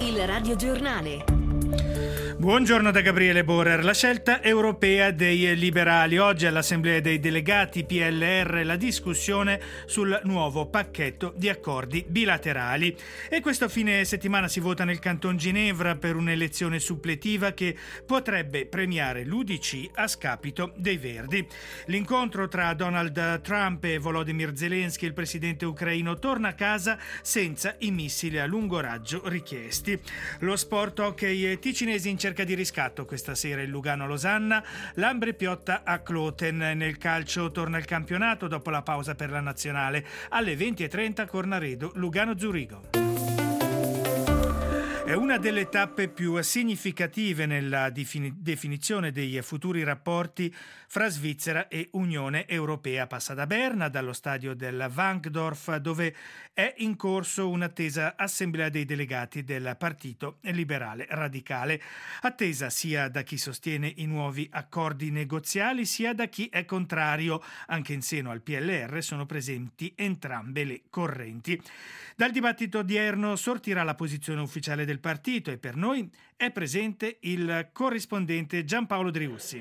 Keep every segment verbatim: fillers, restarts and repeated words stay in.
Il radiogiornale. Buongiorno da Gabriele Borer. La scelta europea dei liberali. Oggi all'Assemblea dei Delegati P L R la discussione sul nuovo pacchetto di accordi bilaterali. E questo fine settimana si vota nel Canton Ginevra per un'elezione suppletiva che potrebbe premiare l'U D C a scapito dei Verdi. L'incontro tra Donald Trump e Volodymyr Zelensky, il presidente ucraino, torna a casa senza i missili a lungo raggio richiesti. Lo sport hockey ticinesi in cerca di riscatto questa sera il Lugano-Losanna, l'Ambre piotta a Kloten. Nel calcio torna il campionato dopo la pausa per la nazionale. Alle venti e trenta Cornaredo Lugano-Zurigo. È una delle tappe più significative nella defini- definizione dei futuri rapporti fra Svizzera e Unione Europea. Passa da Berna, dallo stadio del Wankdorf, dove è in corso un'attesa assemblea dei delegati del Partito Liberale Radicale. Attesa sia da chi sostiene i nuovi accordi negoziali, sia da chi è contrario. Anche in seno al P L R sono presenti entrambe le correnti. Dal dibattito odierno sortirà la posizione ufficiale del partito e per noi è presente il corrispondente Giampaolo Driussi.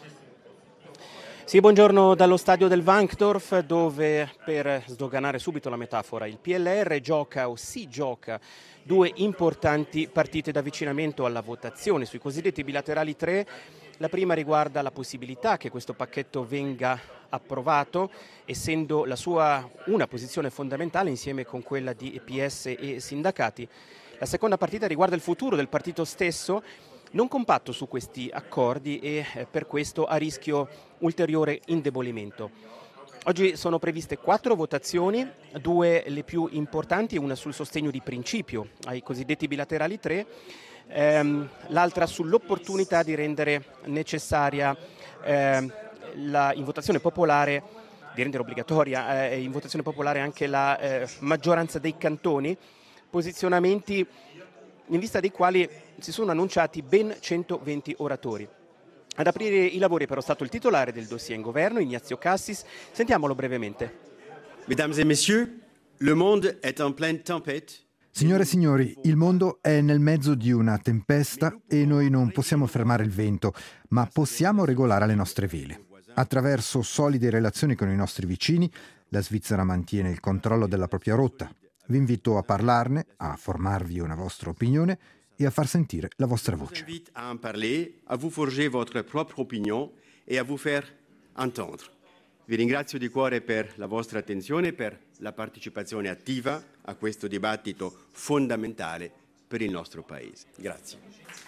Sì, buongiorno dallo stadio del Wankdorf, dove, per sdoganare subito la metafora, il P L R gioca o si gioca due importanti partite d'avvicinamento alla votazione sui cosiddetti bilaterali tre. La prima riguarda la possibilità che questo pacchetto venga approvato, essendo la sua una posizione fondamentale insieme con quella di E P S e sindacati. La seconda partita riguarda il futuro del partito stesso, non compatto su questi accordi e eh, per questo a rischio ulteriore indebolimento. Oggi sono previste quattro votazioni, due le più importanti, una sul sostegno di principio ai cosiddetti bilaterali tre, ehm, l'altra sull'opportunità di rendere necessaria ehm, la, in votazione popolare, di rendere obbligatoria eh, in votazione popolare anche la eh, maggioranza dei cantoni, posizionamenti in vista dei quali si sono annunciati ben centoventi oratori. Ad aprire i lavori è però stato il titolare del dossier in governo, Ignazio Cassis. Sentiamolo brevemente. Mesdames et messieurs, le monde est en pleine tempête. Signore e signori, il mondo è nel mezzo di una tempesta e noi non possiamo fermare il vento, ma possiamo regolare le nostre vele. Attraverso solide relazioni con i nostri vicini, la Svizzera mantiene il controllo della propria rotta. Vi invito a parlarne, a formarvi una vostra opinione e a far sentire la vostra voce. Vi invito a parler, a vous forger votre propre opinion e a vous faire entendre. Vi ringrazio di cuore per la vostra attenzione e per la partecipazione attiva a questo dibattito fondamentale per il nostro Paese. Grazie.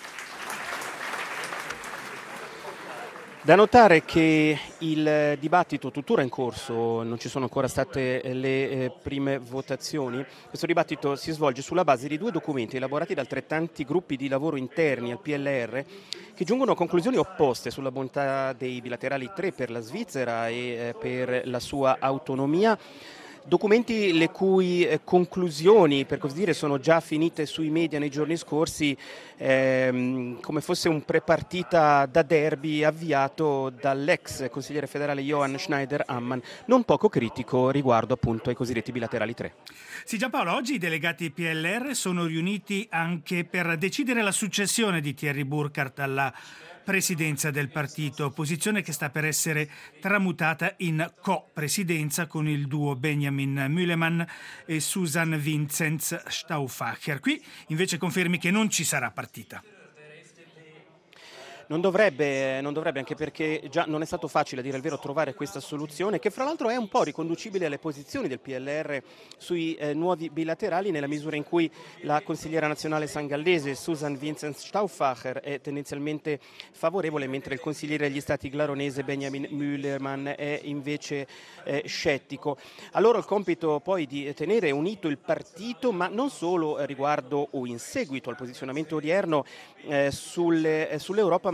Da notare che il dibattito tuttora in corso, non ci sono ancora state le eh, prime votazioni. Questo dibattito si svolge sulla base di due documenti elaborati da altrettanti gruppi di lavoro interni al P L R che giungono a conclusioni opposte sulla bontà dei bilaterali tre per la Svizzera e eh, per la sua autonomia. Documenti le cui eh, conclusioni, per così dire, sono già finite sui media nei giorni scorsi, ehm, come fosse un prepartita da derby avviato dall'ex consigliere federale Johann Schneider-Ammann, non poco critico riguardo appunto ai cosiddetti bilaterali tre. Sì, Giampaolo, oggi i delegati P L R sono riuniti anche per decidere la successione di Thierry Burkhardt alla presidenza del partito, posizione che sta per essere tramutata in co-presidenza con il duo Benjamin Mühlemann e Susan Vinzenz Stauffacher. Qui invece confermi che non ci sarà partita. Non dovrebbe, non dovrebbe, anche perché già non è stato facile, a dire il vero, trovare questa soluzione, che fra l'altro è un po' riconducibile alle posizioni del P L R sui eh, nuovi bilaterali, nella misura in cui la consigliera nazionale sangallese Susan Vinzenz Stauffacher è tendenzialmente favorevole, mentre il consigliere degli stati glaronese Benjamin Mühlemann è invece eh, scettico. A loro il compito poi di tenere unito il partito, ma non solo riguardo o in seguito al posizionamento odierno eh, sulle, eh, sull'Europa, ma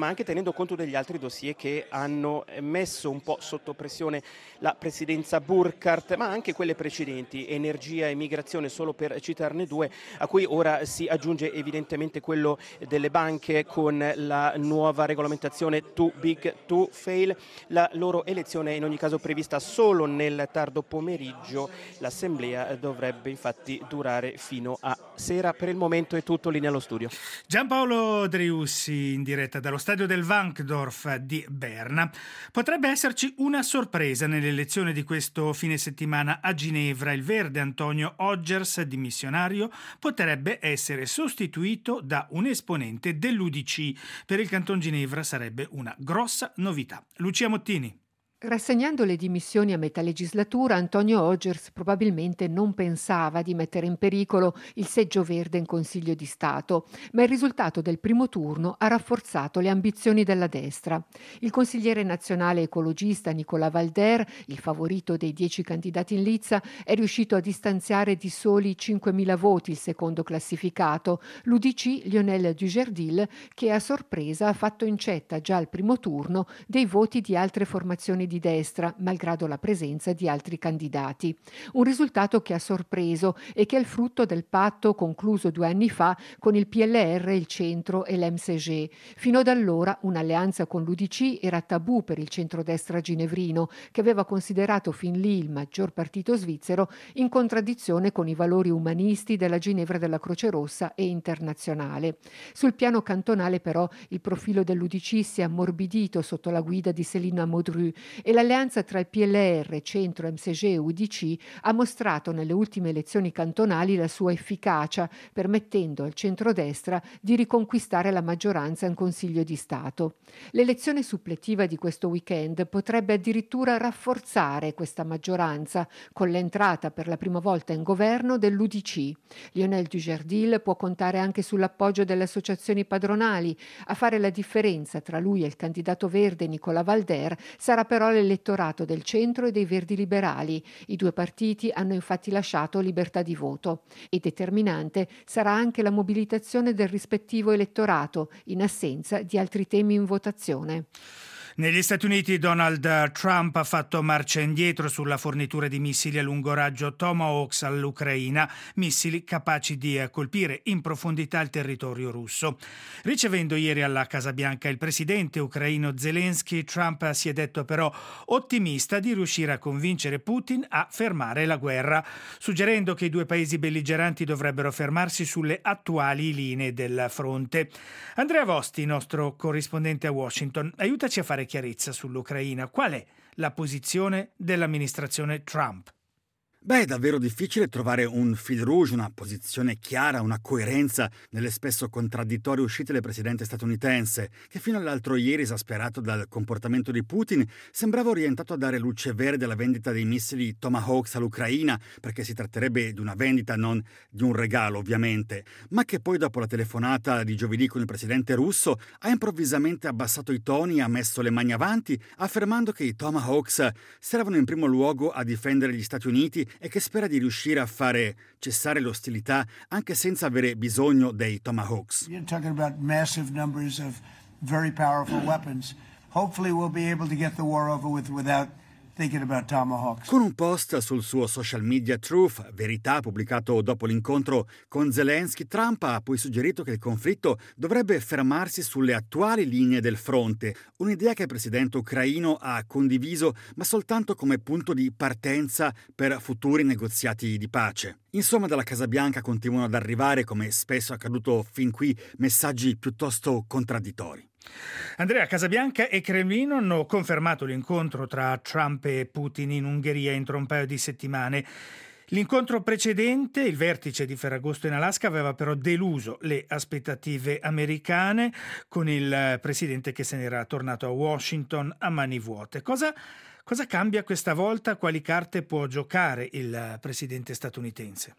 ma anche tenendo conto degli altri dossier che hanno messo un po' sotto pressione la presidenza Burkhardt, ma anche quelle precedenti, energia e migrazione, solo per citarne due, a cui ora si aggiunge evidentemente quello delle banche con la nuova regolamentazione too big to fail. La loro elezione è in ogni caso prevista solo nel tardo pomeriggio. L'assemblea dovrebbe infatti durare fino a sera. Per il momento è tutto, linea allo studio. Giampaolo Driussi in diretta dallo stadio del Wankdorf di Berna. Potrebbe esserci una sorpresa nelle elezioni di questo fine settimana a Ginevra. Il verde Antonio Oggers, dimissionario, potrebbe essere sostituito da un esponente dell'U D C. Per il Canton Ginevra sarebbe una grossa novità. Lucia Mottini. Rassegnando le dimissioni a metà legislatura, Antonio Oggers probabilmente non pensava di mettere in pericolo il seggio verde in Consiglio di Stato, ma il risultato del primo turno ha rafforzato le ambizioni della destra. Il consigliere nazionale ecologista Nicolas Valder, il favorito dei dieci candidati in lizza, è riuscito a distanziare di soli cinquemila voti il secondo classificato, l'U D C Lionel Dujardil, che a sorpresa ha fatto incetta già al primo turno dei voti di altre formazioni di destra, malgrado la presenza di altri candidati. Un risultato che ha sorpreso e che è il frutto del patto concluso due anni fa con il P L R, il Centro e l'M C G. Fino ad allora un'alleanza con l'U D C era tabù per il centrodestra ginevrino, che aveva considerato fin lì il maggior partito svizzero, in contraddizione con i valori umanisti della Ginevra della Croce Rossa e internazionale. Sul piano cantonale però il profilo dell'U D C si è ammorbidito sotto la guida di Céline Modru e l'alleanza tra il P L R, Centro, M C G e U D C ha mostrato nelle ultime elezioni cantonali la sua efficacia, permettendo al centrodestra di riconquistare la maggioranza in Consiglio di Stato. L'elezione suppletiva di questo weekend potrebbe addirittura rafforzare questa maggioranza, con l'entrata per la prima volta in governo dell'U D C. Lionel Dujardil può contare anche sull'appoggio delle associazioni padronali. A fare la differenza tra lui e il candidato verde Nicolas Valder sarà però l'elettorato del centro e dei verdi liberali. I due partiti hanno infatti lasciato libertà di voto e determinante sarà anche la mobilitazione del rispettivo elettorato in assenza di altri temi in votazione. Negli Stati Uniti Donald Trump ha fatto marcia indietro sulla fornitura di missili a lungo raggio Tomahawk all'Ucraina, missili capaci di colpire in profondità il territorio russo. Ricevendo ieri alla Casa Bianca il presidente ucraino Zelensky, Trump si è detto però ottimista di riuscire a convincere Putin a fermare la guerra, suggerendo che i due paesi belligeranti dovrebbero fermarsi sulle attuali linee del fronte. Andrea Vosti, nostro corrispondente a Washington, aiutaci a fare chiarezza sull'Ucraina. Qual è la posizione dell'amministrazione Trump? Beh, è davvero difficile trovare un fil rouge, una posizione chiara, una coerenza nelle spesso contraddittorie uscite del presidente statunitense, che fino all'altro ieri, esasperato dal comportamento di Putin, sembrava orientato a dare luce verde alla vendita dei missili Tomahawk all'Ucraina, perché si tratterebbe di una vendita, non di un regalo ovviamente, ma che poi dopo la telefonata di giovedì con il presidente russo ha improvvisamente abbassato i toni e ha messo le mani avanti, affermando che i Tomahawk servono in primo luogo a difendere gli Stati Uniti e che spera di riuscire a fare cessare le ostilità anche senza avere bisogno dei Tomahawks. You're talking about massive numbers of very powerful weapons. Hopefully we'll be able to get the war over with without thinking about Tomahawks. Con un post sul suo social media Truth, Verità, pubblicato dopo l'incontro con Zelensky, Trump ha poi suggerito che il conflitto dovrebbe fermarsi sulle attuali linee del fronte, un'idea che il presidente ucraino ha condiviso, ma soltanto come punto di partenza per futuri negoziati di pace. Insomma, dalla Casa Bianca continuano ad arrivare, come spesso è accaduto fin qui, messaggi piuttosto contraddittori. Andrea, Casabianca e Cremlino hanno confermato l'incontro tra Trump e Putin in Ungheria entro un paio di settimane. L'incontro precedente, il vertice di Ferragosto in Alaska, aveva però deluso le aspettative americane, con il presidente che se n'era tornato a Washington a mani vuote. Cosa, cosa cambia questa volta? Quali carte può giocare il presidente statunitense?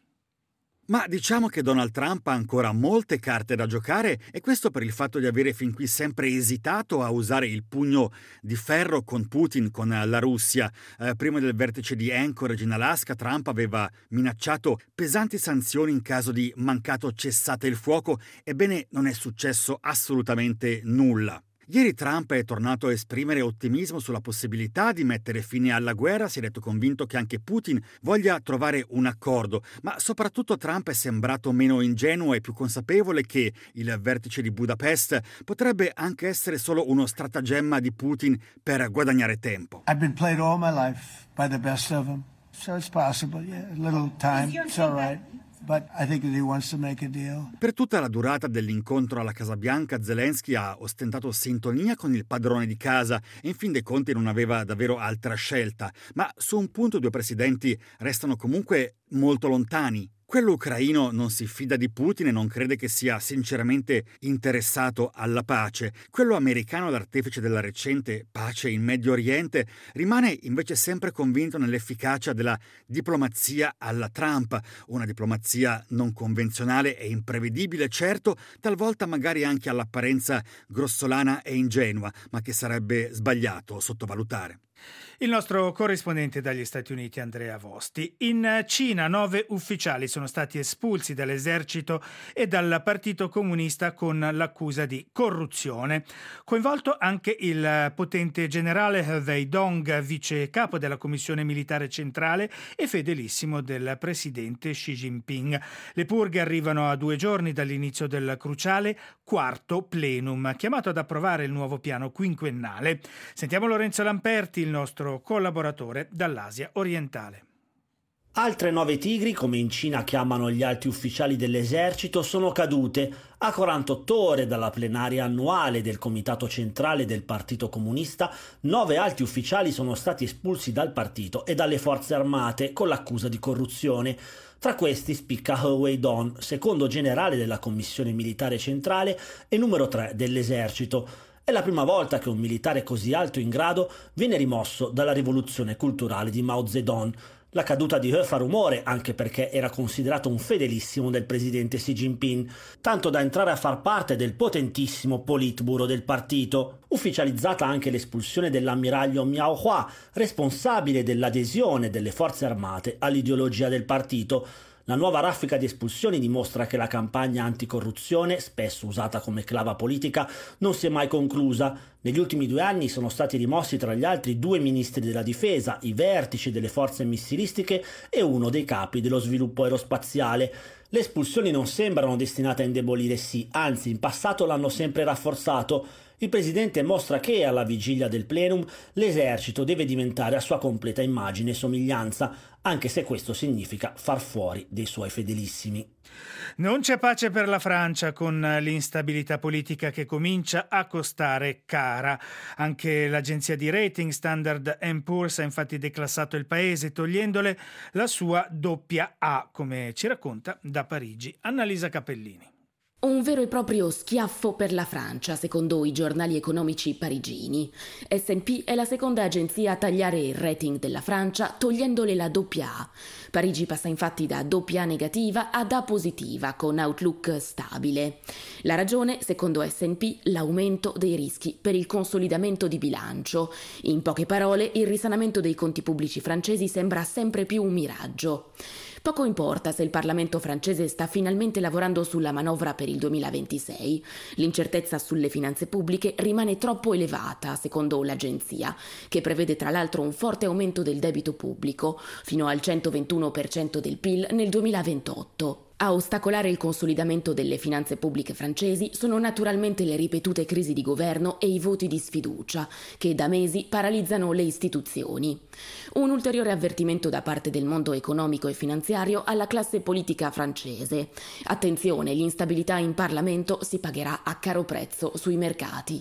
Ma diciamo che Donald Trump ha ancora molte carte da giocare, e questo per il fatto di avere fin qui sempre esitato a usare il pugno di ferro con Putin, con la Russia. Eh, prima del vertice di Anchorage in Alaska, Trump aveva minacciato pesanti sanzioni in caso di mancato cessate il fuoco, ebbene non è successo assolutamente nulla. Ieri Trump è tornato a esprimere ottimismo sulla possibilità di mettere fine alla guerra, si è detto convinto che anche Putin voglia trovare un accordo, ma soprattutto Trump è sembrato meno ingenuo e più consapevole che il vertice di Budapest potrebbe anche essere solo uno stratagemma di Putin per guadagnare tempo. I've been played all my life by the best of them, so it's possible, yeah, a little time, it's all right. But I think that he wants to make a deal. Per tutta la durata dell'incontro alla Casa Bianca, Zelensky ha ostentato sintonia con il padrone di casa e in fin dei conti non aveva davvero altra scelta. Ma su un punto i due presidenti restano comunque molto lontani. Quello ucraino non si fida di Putin e non crede che sia sinceramente interessato alla pace. Quello americano, l'artefice della recente pace in Medio Oriente, rimane invece sempre convinto nell'efficacia della diplomazia alla Trump, una diplomazia non convenzionale e imprevedibile, certo, talvolta magari anche all'apparenza grossolana e ingenua, ma che sarebbe sbagliato sottovalutare. Il nostro corrispondente dagli Stati Uniti, Andrea Vosti. In Cina nove ufficiali sono stati espulsi dall'esercito e dal Partito Comunista con l'accusa di corruzione. Coinvolto anche il potente generale Wei Dong, vice capo della Commissione Militare Centrale e fedelissimo del presidente Xi Jinping. Le purghe arrivano a due giorni dall'inizio del cruciale quarto plenum, chiamato ad approvare il nuovo piano quinquennale. Sentiamo Lorenzo Lamperti, il nostro collaboratore dall'Asia orientale. Altre nove tigri, come in Cina chiamano gli alti ufficiali dell'esercito, sono cadute a quarantotto ore dalla plenaria annuale del Comitato Centrale del Partito Comunista. Nove alti ufficiali sono stati espulsi dal partito e dalle forze armate con l'accusa di corruzione. Tra questi spicca He Weidong, secondo generale della Commissione Militare Centrale e numero tre dell'esercito. È la prima volta che un militare così alto in grado viene rimosso dalla rivoluzione culturale di Mao Zedong. La caduta di He fa rumore anche perché era considerato un fedelissimo del presidente Xi Jinping, tanto da entrare a far parte del potentissimo Politburo del partito. Ufficializzata anche l'espulsione dell'ammiraglio Miao Hua, responsabile dell'adesione delle forze armate all'ideologia del partito. La nuova raffica di espulsioni dimostra che la campagna anticorruzione, spesso usata come clava politica, non si è mai conclusa. Negli ultimi due anni sono stati rimossi tra gli altri due ministri della difesa, i vertici delle forze missilistiche e uno dei capi dello sviluppo aerospaziale. Le espulsioni non sembrano destinate a indebolire Xi, anzi in passato l'hanno sempre rafforzato. Il presidente mostra che, alla vigilia del plenum, l'esercito deve diventare a sua completa immagine e somiglianza, anche se questo significa far fuori dei suoi fedelissimi. Non c'è pace per la Francia con l'instabilità politica che comincia a costare cara. Anche l'agenzia di rating Standard and Poor's ha infatti declassato il paese, togliendole la sua doppia A, come ci racconta da Parigi Annalisa Capellini. Un vero e proprio schiaffo per la Francia, secondo i giornali economici parigini. S and P è la seconda agenzia a tagliare il rating della Francia, togliendole la doppia A. Parigi passa infatti da doppia A negativa ad A positiva, con outlook stabile. La ragione, secondo S and P, l'aumento dei rischi per il consolidamento di bilancio. In poche parole, il risanamento dei conti pubblici francesi sembra sempre più un miraggio. Poco importa se il Parlamento francese sta finalmente lavorando sulla manovra per il duemilaventisei. L'incertezza sulle finanze pubbliche rimane troppo elevata, secondo l'agenzia, che prevede tra l'altro un forte aumento del debito pubblico, fino al centoventuno per cento del P I L nel duemilaventotto. A ostacolare il consolidamento delle finanze pubbliche francesi sono naturalmente le ripetute crisi di governo e i voti di sfiducia, che da mesi paralizzano le istituzioni. Un ulteriore avvertimento da parte del mondo economico e finanziario alla classe politica francese. Attenzione, l'instabilità in Parlamento si pagherà a caro prezzo sui mercati.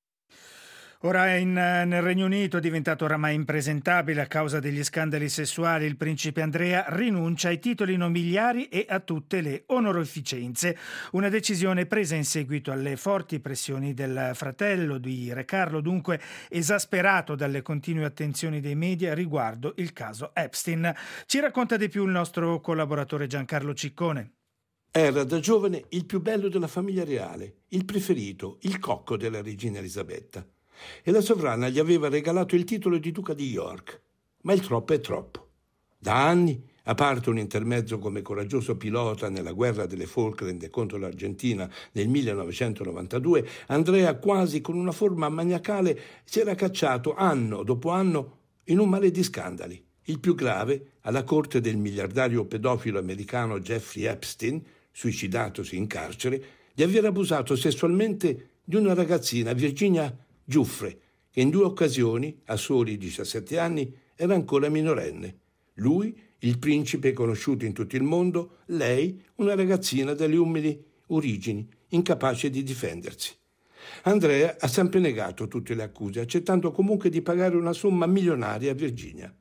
Ora in, nel Regno Unito è diventato oramai impresentabile a causa degli scandali sessuali. Il principe Andrea rinuncia ai titoli nobiliari e a tutte le onorificenze. Una decisione presa in seguito alle forti pressioni del fratello di Re Carlo, dunque esasperato dalle continue attenzioni dei media riguardo il caso Epstein. Ci racconta di più il nostro collaboratore Giancarlo Ciccone. Era da giovane il più bello della famiglia reale, il preferito, il cocco della regina Elisabetta. E la sovrana gli aveva regalato il titolo di duca di York. Ma il troppo è troppo. Da anni A parte un intermezzo come coraggioso pilota nella guerra delle Falkland contro l'Argentina nel millenovecentonovantadue, Andrea, quasi con una forma maniacale, si era cacciato anno dopo anno in un mare di scandali. Il più grave, alla corte del miliardario pedofilo americano Jeffrey Epstein, suicidatosi in carcere, di aver abusato sessualmente di una ragazzina, Virginia Giuffre, che in due occasioni, a soli diciassette anni, era ancora minorenne. Lui, il principe conosciuto in tutto il mondo, lei, una ragazzina dalle umili origini, incapace di difendersi. Andrea ha sempre negato tutte le accuse, accettando comunque di pagare una somma milionaria a Virginia.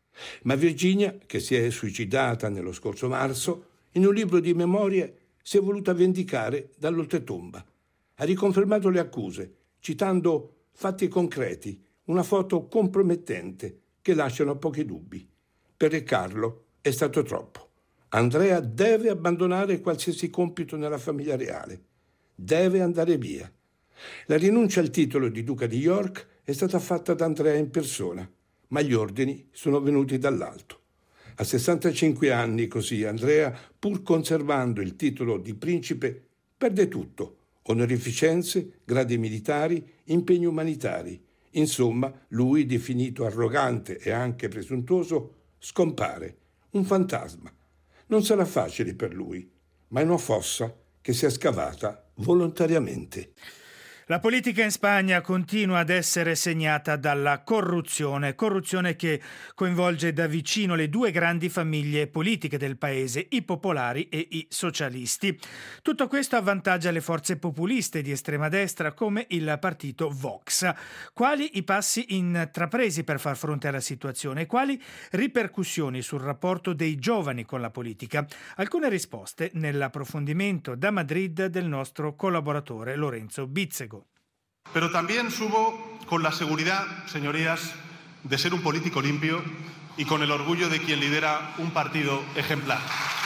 Ma Virginia, che si è suicidata nello scorso marzo, in un libro di memorie si è voluta vendicare dall'oltretomba. Ha riconfermato le accuse, citando fatti concreti, una foto compromettente che lasciano pochi dubbi. Per Carlo è stato troppo. Andrea deve abbandonare qualsiasi compito nella famiglia reale. Deve andare via. La rinuncia al titolo di Duca di York è stata fatta da Andrea in persona, ma gli ordini sono venuti dall'alto. A sessantacinque anni, così, Andrea, pur conservando il titolo di principe, perde tutto: onorificenze, gradi militari, impegni umanitari. Insomma, lui, definito arrogante e anche presuntuoso, scompare, un fantasma. Non sarà facile per lui, ma è una fossa che si è scavata volontariamente. La politica in Spagna continua ad essere segnata dalla corruzione, corruzione che coinvolge da vicino le due grandi famiglie politiche del paese, i popolari e i socialisti. Tutto questo avvantaggia le forze populiste di estrema destra come il partito Vox. Quali i passi intrapresi per far fronte alla situazione e quali ripercussioni sul rapporto dei giovani con la politica? Alcune risposte nell'approfondimento da Madrid del nostro collaboratore Lorenzo Bizzego. Pero también subo con la seguridad, señorías, de ser un político limpio y con el orgullo de quien lidera un partido ejemplar.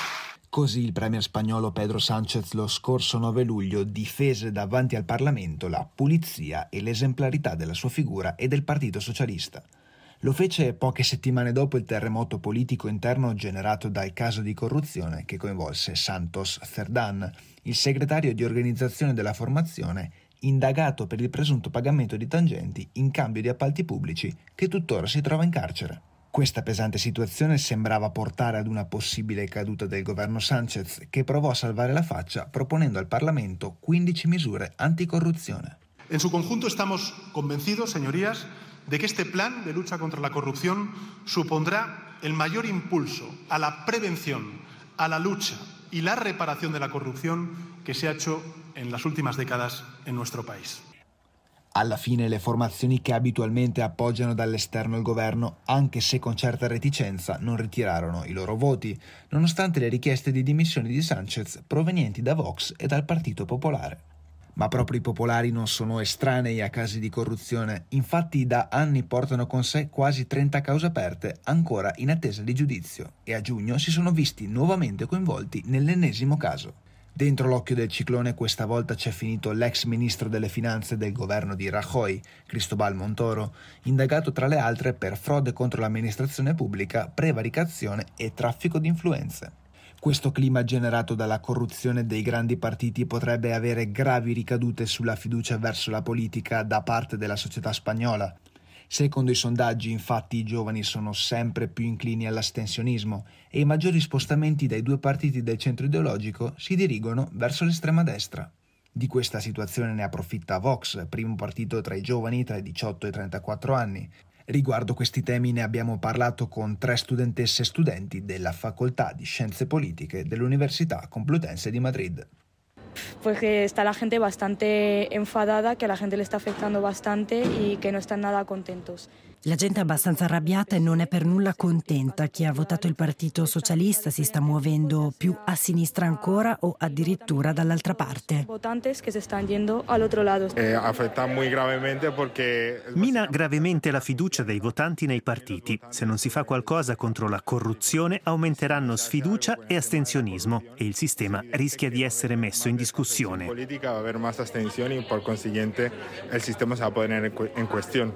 Così il premier spagnolo Pedro Sánchez lo scorso nove luglio difese davanti al Parlamento la pulizia e l'esemplarità della sua figura e del Partito Socialista. Lo fece poche settimane dopo il terremoto politico interno generato dal caso di corruzione che coinvolse Santos Cerdán, il segretario di organizzazione della formazione, indagato per il presunto pagamento di tangenti in cambio di appalti pubblici, che tuttora si trova in carcere. Questa pesante situazione sembrava portare ad una possibile caduta del governo Sánchez, che provò a salvare la faccia proponendo al Parlamento quindici misure anticorruzione. En su conjunto estamos convencidos, señorías, de que este plan de lucha contra la corrupción supondrá el mayor impulso a la prevención, a la lucha y la reparación de la corrupción che si è hecho en las últimas décadas en nuestro país. Alla fine le formazioni che abitualmente appoggiano dall'esterno il governo, anche se con certa reticenza, non ritirarono i loro voti, nonostante le richieste di dimissioni di Sánchez provenienti da Vox e dal Partito Popolare. Ma proprio i popolari non sono estranei a casi di corruzione, infatti da anni portano con sé quasi trenta cause aperte ancora in attesa di giudizio e a giugno si sono visti nuovamente coinvolti nell'ennesimo caso. Dentro l'occhio del ciclone questa volta c'è finito l'ex ministro delle finanze del governo di Rajoy, Cristóbal Montoro, indagato tra le altre per frode contro l'amministrazione pubblica, prevaricazione e traffico di influenze. Questo clima generato dalla corruzione dei grandi partiti potrebbe avere gravi ricadute sulla fiducia verso la politica da parte della società spagnola. Secondo i sondaggi, infatti, i giovani sono sempre più inclini all'astensionismo e i maggiori spostamenti dai due partiti del centro ideologico si dirigono verso l'estrema destra. Di questa situazione ne approfitta Vox, primo partito tra i giovani tra i diciotto e i trentaquattro anni. Riguardo questi temi ne abbiamo parlato con tre studentesse e studenti della Facoltà di Scienze Politiche dell'Università Complutense di Madrid. Pues que está la gente bastante enfadada, que a la gente le está afectando bastante y que no están nada contentos. La gente è abbastanza arrabbiata e non è per nulla contenta. Chi ha votato il Partito Socialista si sta muovendo più a sinistra ancora o addirittura dall'altra parte. Votantes che si stanno yendo all'altro lato. Eh, affetta muy gravemente perché mina gravemente la fiducia dei votanti nei partiti. Se non si fa qualcosa contro la corruzione, aumenteranno sfiducia e astensionismo e il sistema rischia di essere messo in discussione. La politica va a haber más abstención y por consiguiente el sistema se va a poner en cuestión.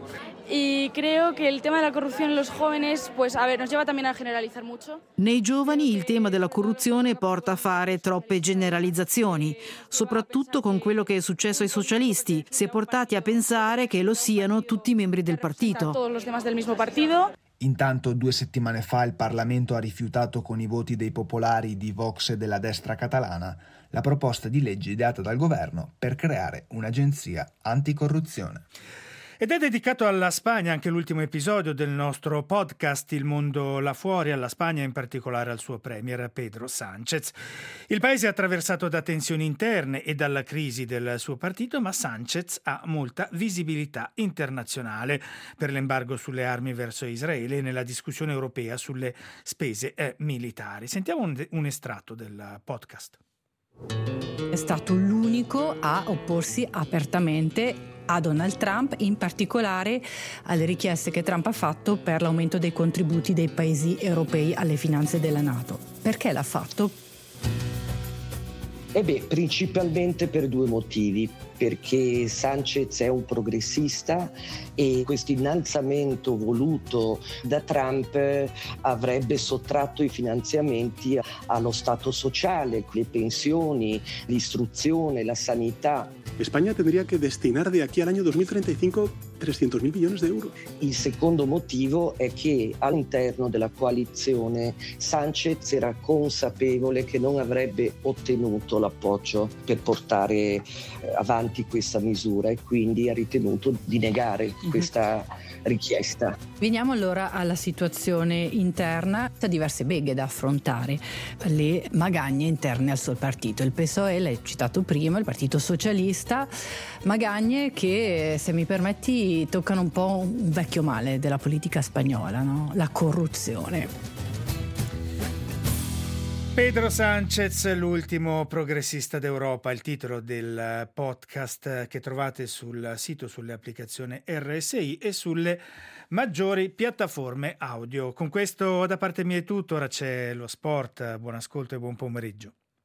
Y creo que el tema de la corrupción en los jóvenes, pues a ver, nos lleva también a generalizar mucho. Nei giovani il tema della corruzione porta a fare troppe generalizzazioni, soprattutto con quello che è successo ai socialisti. Si è portati a pensare che lo siano tutti i membri del partito. Todos los demás del mismo partido. Intanto, due settimane fa il Parlamento ha rifiutato con i voti dei popolari, di Vox e della destra catalana la proposta di legge ideata dal governo per creare un'agenzia anticorruzione. Ed è dedicato alla Spagna anche l'ultimo episodio del nostro podcast Il mondo là fuori, alla Spagna, in particolare al suo premier Pedro Sánchez. Il paese è attraversato da tensioni interne e dalla crisi del suo partito, ma Sánchez ha molta visibilità internazionale per l'embargo sulle armi verso Israele e nella discussione europea sulle spese eh, militari. Sentiamo un, un estratto del podcast. È stato l'unico a opporsi apertamente a Donald Trump, in particolare alle richieste che Trump ha fatto per l'aumento dei contributi dei paesi europei alle finanze della NATO. Perché l'ha fatto? Eh beh, principalmente per due motivi. Perché Sánchez è un progressista e questo innalzamento voluto da Trump avrebbe sottratto i finanziamenti allo Stato sociale, le pensioni, l'istruzione, la sanità. España tendría que destinar de aquí al año dos mil treinta y cinco trescientos mil millones de euros. Il secondo motivo è che all'interno della coalizione Sánchez era consapevole che non avrebbe ottenuto l'appoggio per portare avanti questa misura e quindi ha ritenuto di negare questa richiesta. Veniamo allora alla situazione interna, ha diverse beghe da affrontare, le magagne interne al suo partito. Il P S O E, l'hai citato prima, il Partito Socialista, magagne che, se mi permetti, toccano un po' un vecchio male della politica spagnola, no? La corruzione. Pedro Sánchez, l'ultimo progressista d'Europa, il titolo del podcast che trovate sul sito, sulle applicazioni R S I e sulle maggiori piattaforme audio. Con questo da parte mia è tutto, ora c'è lo sport, buon ascolto e buon pomeriggio.